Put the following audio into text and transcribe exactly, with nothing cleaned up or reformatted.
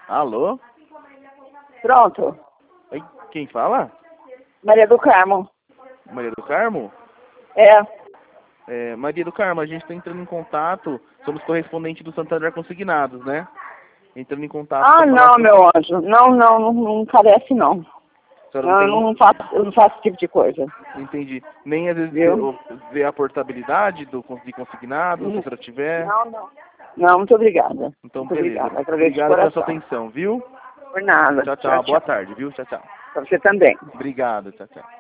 Alô? Pronto. Oi, quem fala? Maria do Carmo. Maria do Carmo? É. É, Maria do Carmo, a gente está entrando em contato, somos correspondentes do Santander Consignados, né? Entrando em contato... Ah, não, com... meu anjo. Não, não, não, não parece, não. Não, não, tem... eu não faço, eu não faço esse tipo de coisa. Entendi. Nem às vezes Viu? ver a portabilidade do, de consignado, se a senhora tiver. Não, não. Não, muito obrigada. Então, muito beleza. Obrigada. Obrigado pela sua atenção, viu? Por nada. Tchau, tchau. Boa tarde, viu? Tchau, tchau. Pra você também. Obrigado. Tchau, tchau.